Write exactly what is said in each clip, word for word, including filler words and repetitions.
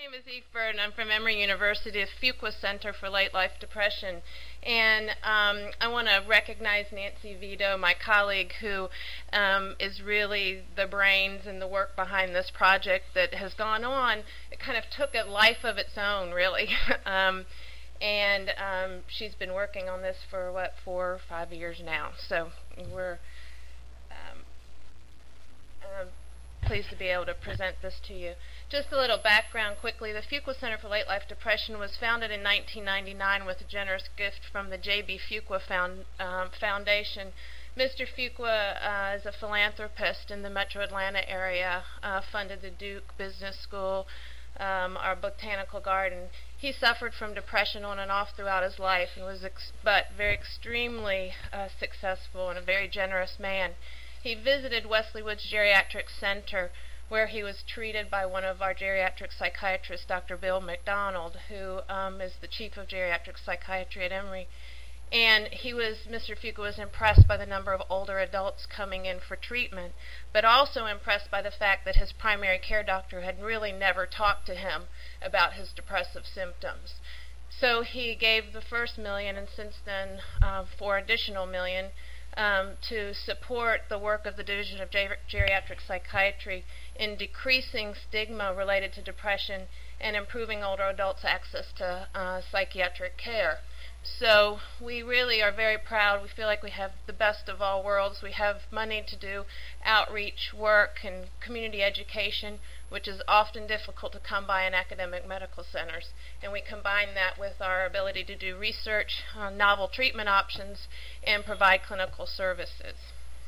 name is Eve Bird, and I'm from Emory University's Fuqua Center for Late Life Depression. And um, I want to recognize Nancy Vito, my colleague, who um, is really the brains and the work behind this project that has gone on. It kind of took a life of its own, really. um, and um, she's been working on this for, what, four or five years now. So we're um, uh, pleased to be able to present this to you. Just a little background quickly. The Fuqua Center for Late Life Depression was founded in nineteen ninety-nine with a generous gift from the J B Fuqua Found, um, Foundation. Mister Fuqua uh, is a philanthropist in the metro Atlanta area, uh, funded the Duke Business School, um, our botanical garden. He suffered from depression on and off throughout his life, and was ex but very extremely uh, successful and a very generous man. He visited Wesley Woods Geriatric Center, where he was treated by one of our geriatric psychiatrists, Doctor Bill McDonald, who um, is the chief of geriatric psychiatry at Emory. And he was, Mister Fuqua was impressed by the number of older adults coming in for treatment, but also impressed by the fact that his primary care doctor had really never talked to him about his depressive symptoms. So he gave the first million, and since then uh, four additional million, Um, to support the work of the Division of Ger Geriatric Psychiatry in decreasing stigma related to depression and improving older adults' access to uh, psychiatric care. So we really are very proud. We feel like we have the best of all worlds. We have money to do outreach work and community education, which is often difficult to come by in academic medical centers. And we combine that with our ability to do research on novel treatment options and provide clinical services.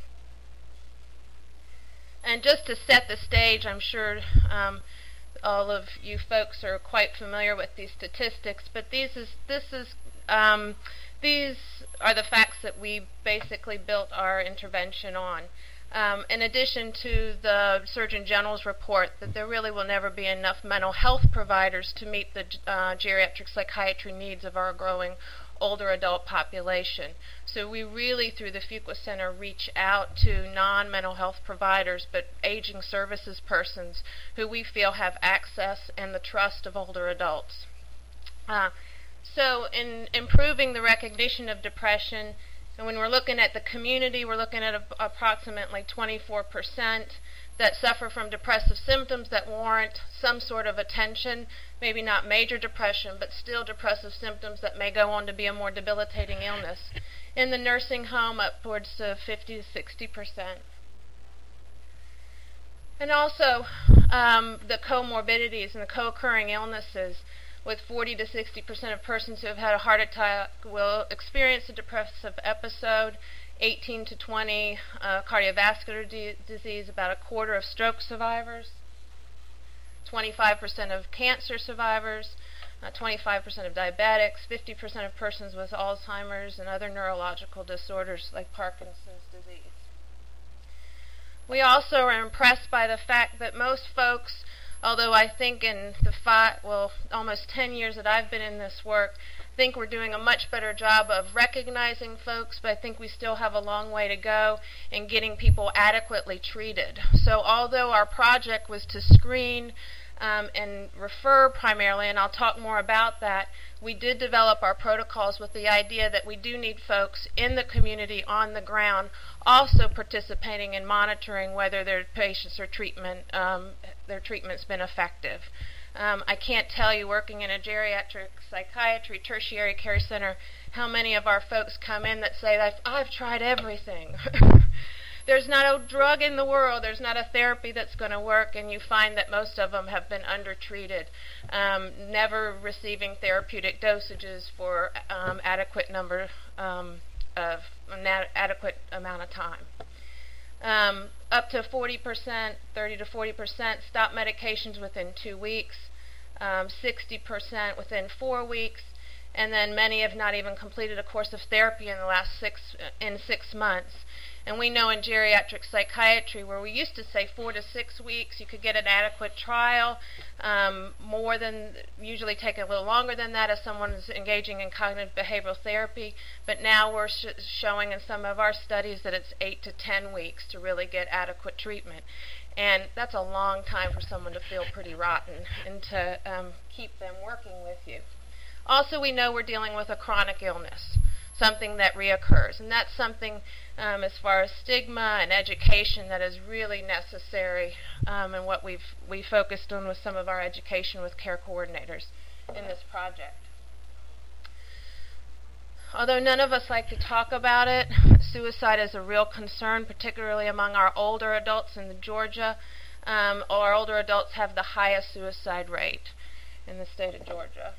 And just to set the stage, I'm sure um, all of you folks are quite familiar with these statistics, but these is, this is Um, these are the facts that we basically built our intervention on. Um, in addition to the Surgeon General's report that there really will never be enough mental health providers to meet the uh, geriatric psychiatry needs of our growing older adult population. So we really, through the Fuqua Center, reach out to non-mental health providers, but aging services persons who we feel have access and the trust of older adults. Uh, So in improving the recognition of depression, and when we're looking at the community, we're looking at a, approximately twenty-four percent that suffer from depressive symptoms that warrant some sort of attention, maybe not major depression, but still depressive symptoms that may go on to be a more debilitating illness. In the nursing home, upwards to fifty to sixty percent. And also um, the comorbidities and the co-occurring illnesses, with forty to sixty percent of persons who have had a heart attack will experience a depressive episode, eighteen to twenty uh, cardiovascular di disease, about a quarter of stroke survivors, twenty-five percent of cancer survivors, uh, twenty-five percent of diabetics, fifty percent of persons with Alzheimer's and other neurological disorders like Parkinson's disease. We also are impressed by the fact that most folks, although I think in the five, well, almost ten years that I've been in this work, I think we're doing a much better job of recognizing folks, but I think we still have a long way to go in getting people adequately treated. So although our project was to screen um, and refer primarily, and I'll talk more about that, we did develop our protocols with the idea that we do need folks in the community on the ground also participating in monitoring whether their patients or treatment, um, their treatment's been effective. Um, I can't tell you, working in a geriatric psychiatry tertiary care center, how many of our folks come in that say, I've, I've tried everything. There's not a drug in the world, there's not a therapy that's going to work, and you find that most of them have been undertreated, um, never receiving therapeutic dosages for um, adequate number um, of an adequate amount of time. Um, up to forty percent, thirty to forty percent stop medications within two weeks, um, sixty percent within four weeks, and then many have not even completed a course of therapy in the last six in six months. And we know in geriatric psychiatry, where we used to say four to six weeks, you could get an adequate trial, um, more than, usually take a little longer than that if someone is engaging in cognitive behavioral therapy. But now we're sh showing in some of our studies that it's eight to ten weeks to really get adequate treatment. And that's a long time for someone to feel pretty rotten and to um, keep them working with you. Also, we know we're dealing with a chronic illness, something that reoccurs. And that's something, um, as far as stigma and education, that is really necessary, um, and what we've we focused on with some of our education with care coordinators in this project. Although none of us like to talk about it, suicide is a real concern, particularly among our older adults in Georgia. Um, our older adults have the highest suicide rate in the state of Georgia.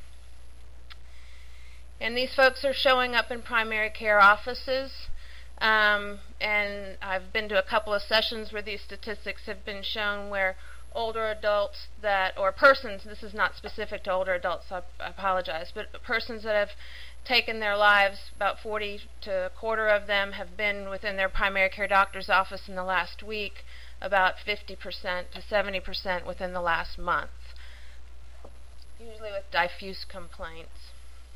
And these folks are showing up in primary care offices. Um, and I've been to a couple of sessions where these statistics have been shown, where older adults that, or persons, this is not specific to older adults, I, I apologize, but persons that have taken their lives, about forty to a quarter of them have been within their primary care doctor's office in the last week, about fifty percent to seventy percent within the last month, usually with diffuse complaints.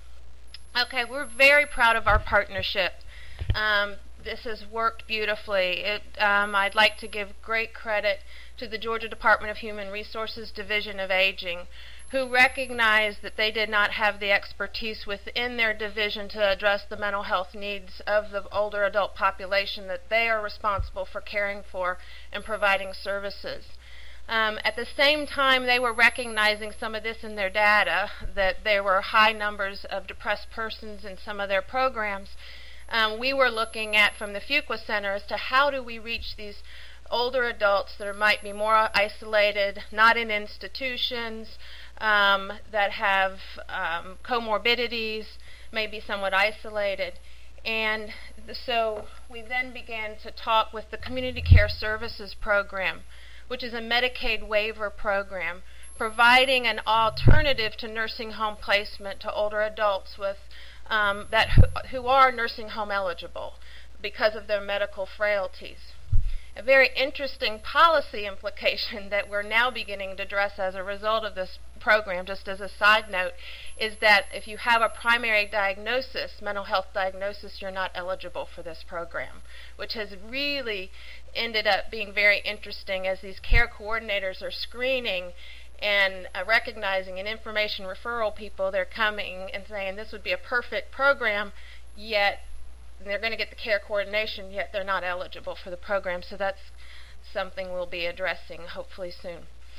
Okay, we're very proud of our partnership. Um, this has worked beautifully. It, um, I'd like to give great credit to the Georgia Department of Human Resources Division of Aging, who recognized that they did not have the expertise within their division to address the mental health needs of the older adult population that they are responsible for caring for and providing services. Um, at the same time, they were recognizing some of this in their data, that there were high numbers of depressed persons in some of their programs. Um, we were looking at, from the Fuqua Center, as to how do we reach these older adults that might be more isolated, not in institutions, um, that have um, comorbidities, may be somewhat isolated. And so we then began to talk with the Community Care Services Program, which is a Medicaid waiver program, providing an alternative to nursing home placement to older adults with um, that who are nursing home eligible because of their medical frailties. A very interesting policy implication that we're now beginning to address as a result of this program, just as a side note, is that if you have a primary diagnosis, mental health diagnosis, you're not eligible for this program, which has really ended up being very interesting as these care coordinators are screening and uh, recognizing and information referral people. They're coming and saying this would be a perfect program, yet they're going to get the care coordination, yet they're not eligible for the program. So that's something we'll be addressing hopefully soon.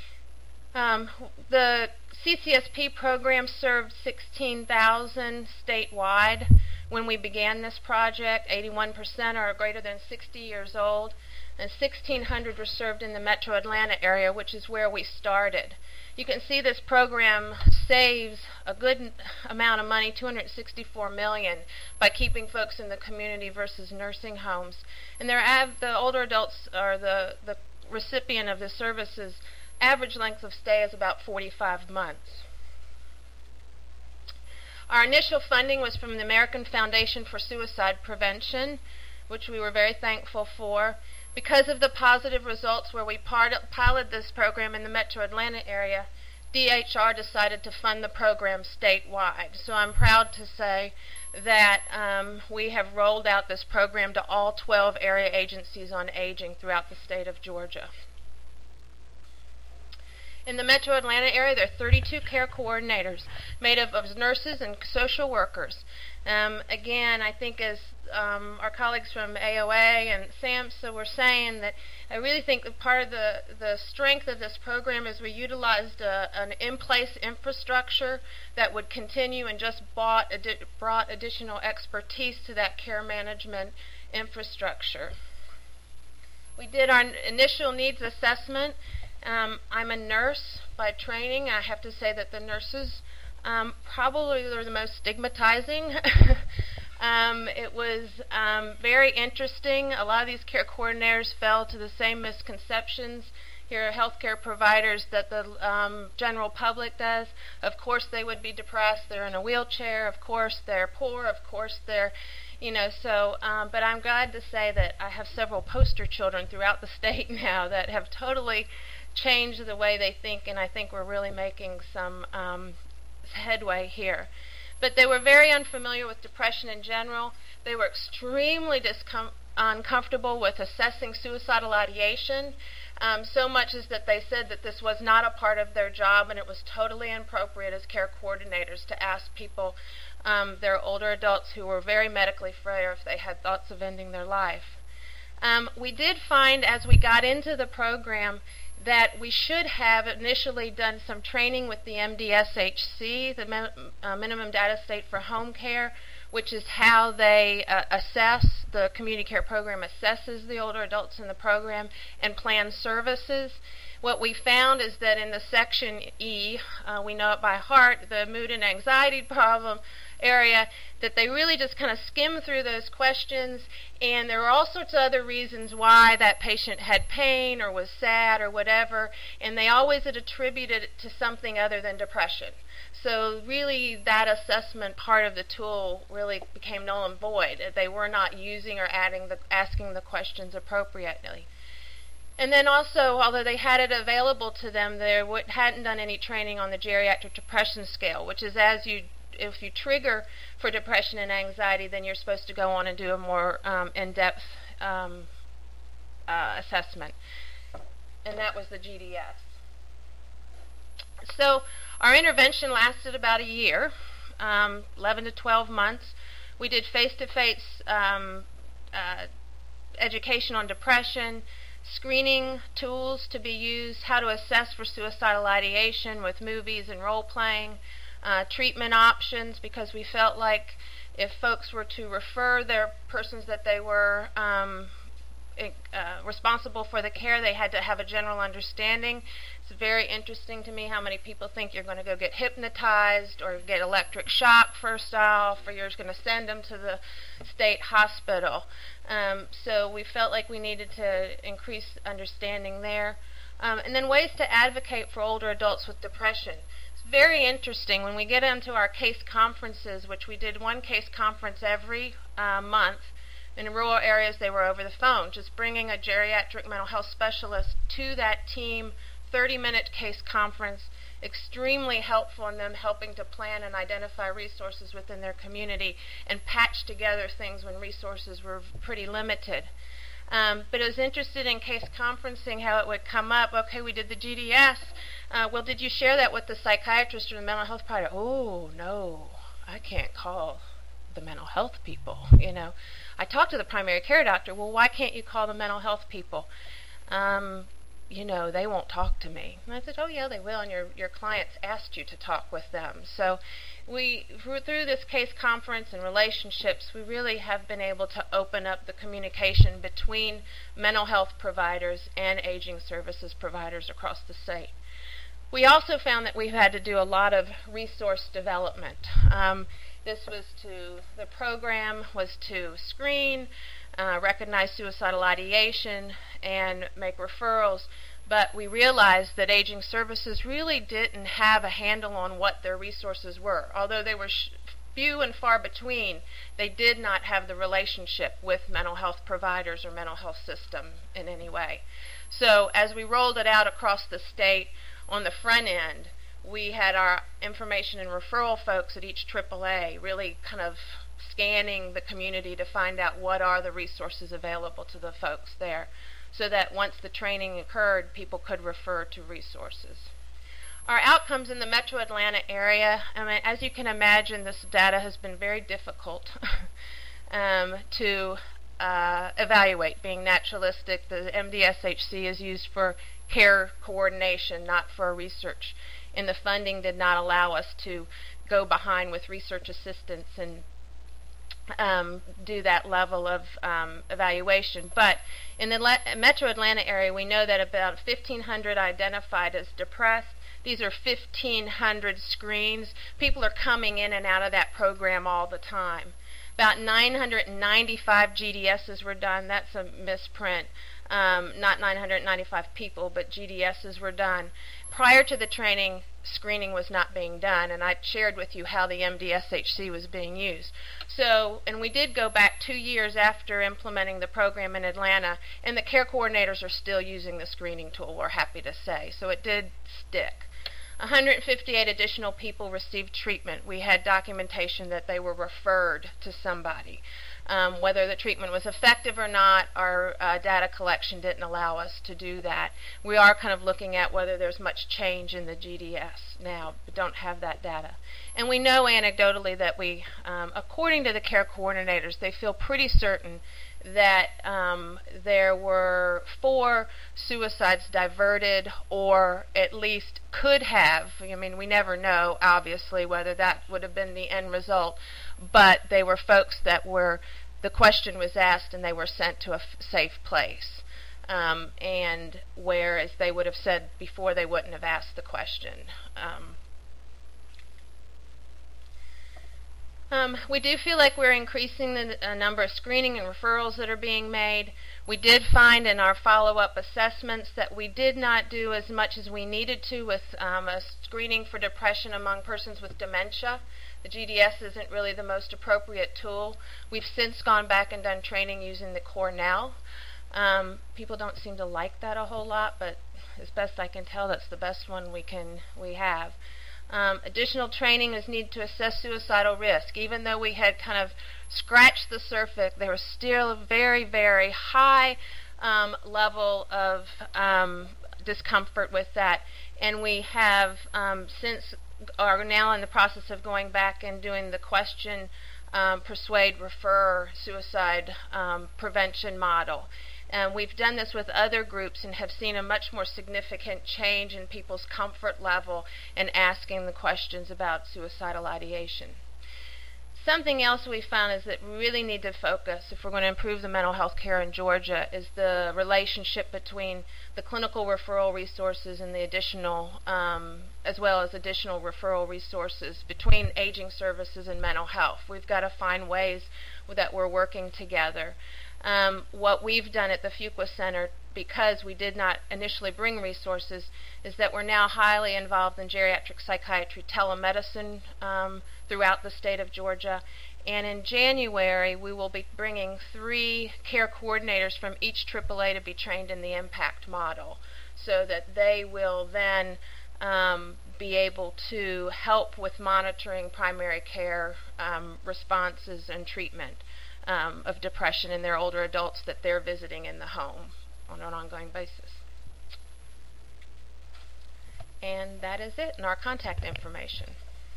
Um, the C C S P program served sixteen thousand statewide when we began this project. eighty-one percent are greater than sixty years old, and sixteen hundred were served in the metro Atlanta area, which is where we started. You can see this program saves a good amount of money, two hundred sixty-four million dollars, by keeping folks in the community versus nursing homes. And they're av the older adults, or the, the recipient of the services, average length of stay is about forty-five months. Our initial funding was from the American Foundation for Suicide Prevention, which we were very thankful for. Because of the positive results where we piloted this program in the metro Atlanta area, D H R decided to fund the program statewide. So I'm proud to say that um, we have rolled out this program to all twelve area agencies on aging throughout the state of Georgia. In the metro Atlanta area, there are thirty-two care coordinators made up of nurses and social workers. Um, again, I think as um, our colleagues from A O A and SAMHSA were saying, that I really think that part of the, the strength of this program is we utilized a, an in-place infrastructure that would continue and just bought, adi brought additional expertise to that care management infrastructure. We did our initial needs assessment. Um, I'm a nurse by training. I have to say that the nurses um, probably are the most stigmatizing. um, it was um, very interesting. A lot of these care coordinators fell to the same misconceptions here are healthcare providers that the um, general public does. Of course they would be depressed. They're in a wheelchair. Of course they're poor. Of course they're, you know, so, um, but I'm glad to say that I have several poster children throughout the state now that have totally changed the way they think, and I think we're really making some um, headway here. But they were very unfamiliar with depression in general. They were extremely discom- uncomfortable with assessing suicidal ideation, um, so much as that they said that this was not a part of their job, and it was totally inappropriate as care coordinators to ask people, um, their older adults who were very medically frail, if they had thoughts of ending their life. Um, we did find as we got into the program that we should have initially done some training with the M D S H C, the min- uh, Minimum Data State for Home Care, which is how they uh, assess, the community care program assesses the older adults in the program and plans services. What we found is that in the section E, uh, we know it by heart, the mood and anxiety problem area, that they really just kind of skim through those questions, and there were all sorts of other reasons why that patient had pain or was sad or whatever, and they always had attributed it to something other than depression. So really that assessment part of the tool really became null and void. They were not using or adding the, asking the questions appropriately. And then also, although they had it available to them, they w- hadn't done any training on the geriatric depression scale, which is as you if you trigger for depression and anxiety, then you're supposed to go on and do a more um, in-depth um, uh, assessment. And that was the G D S. So our intervention lasted about a year, um, eleven to twelve months. We did face-to-face um, uh, education on depression, screening tools to be used, how to assess for suicidal ideation with movies and role-playing, Uh, treatment options, because we felt like if folks were to refer their persons that they were um, uh, responsible for the care, they had to have a general understanding. It's very interesting to me how many people think you're going to go get hypnotized or get electric shock first off, or you're just going to send them to the state hospital. Um, so we felt like we needed to increase understanding there. Um, and then ways to advocate for older adults with depression. Very interesting when we get into our case conferences, which we did one case conference every uh, month. In rural areas, they were over the phone, just bringing a geriatric mental health specialist to that team, thirty-minute case conference, extremely helpful in them helping to plan and identify resources within their community and patch together things when resources were pretty limited. Um, but it was interested in case conferencing how it would come up. Okay, we did the G D S. Uh, well, did you share that with the psychiatrist or the mental health provider? Oh, no, I can't call the mental health people. You know, I talked to the primary care doctor. Well, why can't you call the mental health people? Um, you know, they won't talk to me. And I said, oh, yeah, they will, and your your clients asked you to talk with them. So we, through this case conference and relationships, we really have been able to open up the communication between mental health providers and aging services providers across the state. We also found that we've had to do a lot of resource development. Um, this was to, the program was to screen, uh, recognize suicidal ideation, and make referrals. But we realized that aging services really didn't have a handle on what their resources were. Although they were sh- few and far between, they did not have the relationship with mental health providers or mental health system in any way. So as we rolled it out across the state, on the front end, we had our information and referral folks at each triple A really kind of scanning the community to find out what are the resources available to the folks there, so that once the training occurred, people could refer to resources. Our outcomes in the Metro Atlanta area, I mean, as you can imagine, this data has been very difficult um, to uh, evaluate, being naturalistic. The M D S H C is used for care coordination, not for research. And the funding did not allow us to go behind with research assistance and um, do that level of um, evaluation. But in the Le- Metro Atlanta area, we know that about fifteen hundred identified as depressed. These are fifteen hundred screens. People are coming in and out of that program all the time. About nine hundred ninety-five G D Ss were done. That's a misprint. Um, not nine hundred ninety-five people, but G D S's were done. Prior to the training, screening was not being done, and I shared with you how the M D S H C was being used. So, and we did go back two years after implementing the program in Atlanta, and the care coordinators are still using the screening tool, we're happy to say. So it did stick. one hundred fifty-eight additional people received treatment. We had documentation that they were referred to somebody. Um, whether the treatment was effective or not, our uh, data collection didn't allow us to do that. We are kind of looking at whether there's much change in the G D S now, but don't have that data. And we know anecdotally that we, um, according to the care coordinators, they feel pretty certain that um, there were four suicides diverted, or at least could have. I mean, we never know, obviously, whether that would have been the end result, but they were folks that were, the question was asked and they were sent to a f safe place. Um, and whereas they would have said before, they wouldn't have asked the question. Um, Um, we do feel like we're increasing the uh, number of screening and referrals that are being made. We did find in our follow-up assessments that we did not do as much as we needed to with um, a screening for depression among persons with dementia. The G D S isn't really the most appropriate tool. We've since gone back and done training using the Cornell. Um, people don't seem to like that a whole lot, but as best I can tell, that's the best one we can we have. Um, additional training is needed to assess suicidal risk. Even though we had kind of scratched the surface, there was still a very, very high um, level of um, discomfort with that. And we have um, since are now in the process of going back and doing the question, um, persuade, refer, suicide um, prevention model. And we've done this with other groups and have seen a much more significant change in people's comfort level in asking the questions about suicidal ideation. Something else we found is that we really need to focus, if we're going to improve the mental health care in Georgia, is the relationship between the clinical referral resources and the additional, um, as well as additional referral resources between aging services and mental health. We've got to find ways that we're working together. Um, what we've done at the Fuqua Center, because we did not initially bring resources, is that we're now highly involved in geriatric psychiatry telemedicine um, throughout the state of Georgia. And in January, we will be bringing three care coordinators from each triple A to be trained in the IMPACT model, so that they will then um, be able to help with monitoring primary care um, responses and treatment Um, of depression in their older adults that they're visiting in the home on an ongoing basis. And that is it, and our contact information.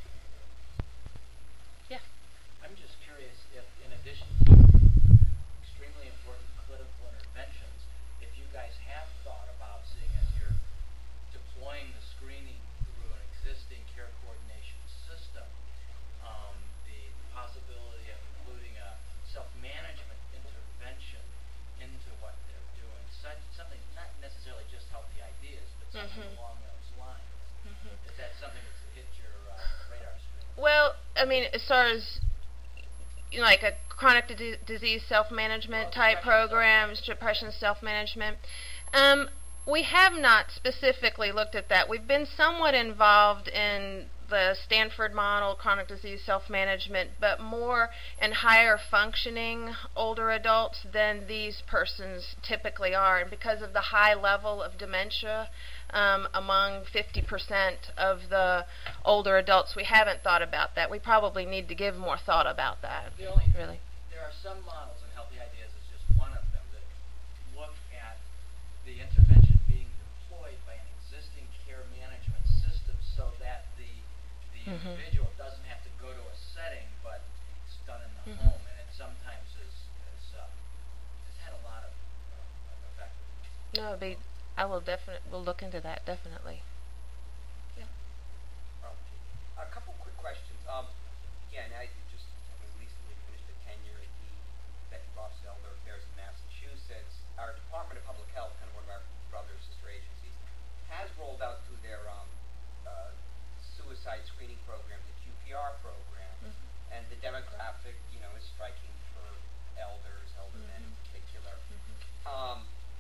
Yeah. I'm just curious if, in addition to extremely important clinical interventions, if you guys have thought about, seeing as you're deploying the screening through an existing care coordination system, um, the possibility of including a self-management intervention into what they're doing, such something not necessarily just healthy ideas, but something mm-hmm. along those lines. Mm-hmm. Is that something that's hit your uh, radar screen? Well, I mean, as far as you know, like a chronic d disease self-management well, type programs, self depression self-management, um, we have not specifically looked at that. We've been somewhat involved in the Stanford model, chronic disease self-management, but more in higher functioning older adults than these persons typically are. And because of the high level of dementia um, among fifty percent of the older adults, we haven't thought about that. We probably need to give more thought about that. The only, really. There are some models, and Healthy Ideas is just one of them, that look at the intervention being deployed by an existing care management system so that the The mm-hmm. individual doesn't have to go to a setting, but it's done in the mm-hmm. home, and it sometimes is, is uh, has had a lot of uh, effect. No, it'll be, I will definitely, we'll look into that, definitely. Yeah. Um, a couple quick questions. Um, again, I just I recently finished a tenure at the Betty Ross Elder Affairs in Massachusetts. Our Department of Public Health, kind of one of our brother sister agencies, has rolled out through their um, uh, suicide screening program, the Q P R program, mm-hmm. and the demographic, you know, is striking for elders, elder mm-hmm. men in particular. Mm-hmm. um,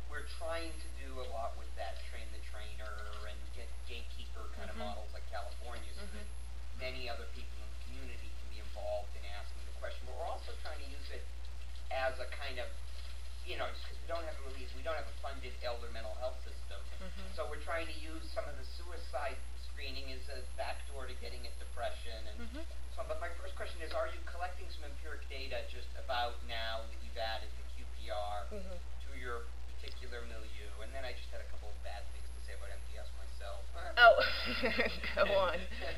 we're trying to do a lot with that train the trainer and get gatekeeper kind Mm-hmm. of models like California, so Mhm. that many other people in the community can be involved in asking the question. But we're also trying to use it as a kind of, you know, just because we don't have a really, we don't have a funded elder mental health system. Mhm. So we're trying to use some of the suicide screening as a backdoor to getting at depression and Mhm. so on. But my first question is, are you collecting some empiric data just about now that you've added the Q P R Mhm. to your particular milieu? And then I just had a couple of bad things to say about M D S myself. Oh, go on.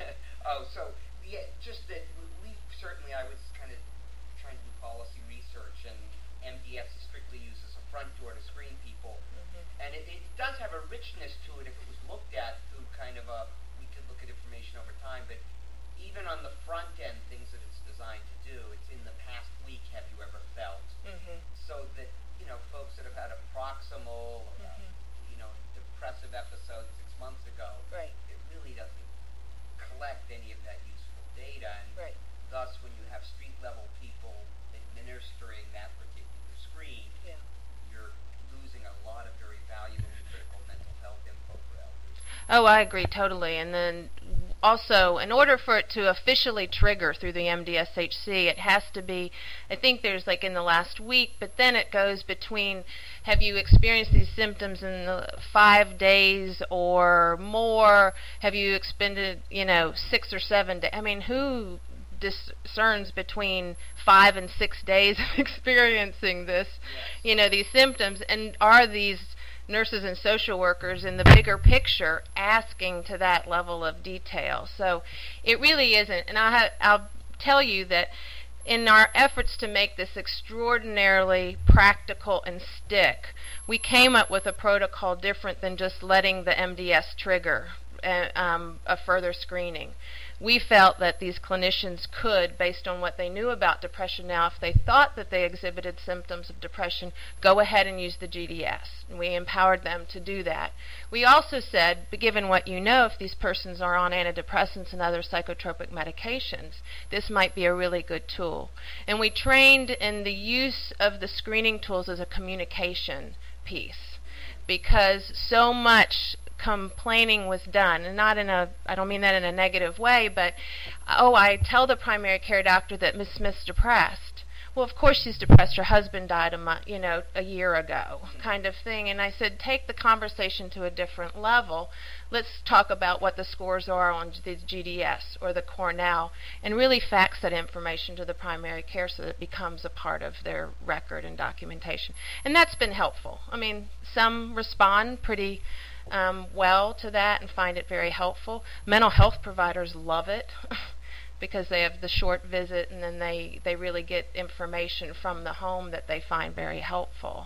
Oh, so yeah, just that we certainly, I was kind of trying to do policy research, and M D S is strictly used as a front door to screen people. Mhm. And it, it does have a richness to it if it was looked at through kind of a, we could look at information over time, but even on the front end, things that it's designed to do, it's in the past week, have you ever felt? Mhm. So that, you know, folks that have had a proximal, or a, Mhm. you know, depressive episode six months ago, Right. it really doesn't collect any of that useful data. And Right. thus, when you have street level people administering that particular screen, Yeah. you're losing a lot of very valuable and critical mental health info for elders. Oh, I agree totally. And then also, in order for it to officially trigger through the M D S H C, it has to be, I think there's like in the last week, but then it goes between, have you experienced these symptoms in the five days or more? Have you expended, you know, six or seven days? I mean, who discerns between five and six days of experiencing this, Yes. you know, these symptoms? And are these nurses and social workers in the bigger picture asking to that level of detail? So it really isn't. And I'll, ha- I'll tell you that in our efforts to make this extraordinarily practical and stick, we came up with a protocol different than just letting the M D S trigger uh, um, a further screening. We felt that these clinicians could, based on what they knew about depression now, if they thought that they exhibited symptoms of depression, go ahead and use the G D S. And we empowered them to do that. We also said, given what you know, if these persons are on antidepressants and other psychotropic medications, this might be a really good tool. And we trained in the use of the screening tools as a communication piece, because so much complaining was done, and not in a, I don't mean that in a negative way, but, oh, I tell the primary care doctor that Miss Smith's depressed. Well, of course she's depressed. Her husband died a month, you know, a year ago, kind of thing. And I said, take the conversation to a different level. Let's talk about what the scores are on the G D S or the Cornell, and really fax that information to the primary care so that it becomes a part of their record and documentation. And that's been helpful. I mean, some respond pretty Um, well to that and find it very helpful. Mental health providers love it because they have the short visit, and then they, they really get information from the home that they find very helpful.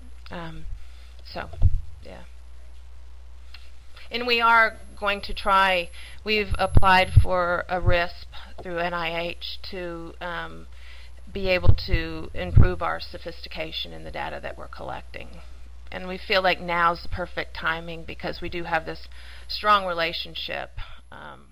Um, so, yeah. And we are going to try, we've applied for a R I S P through N I H to um, be able to improve our sophistication in the data that we're collecting. And we feel like now's the perfect timing because we do have this strong relationship um,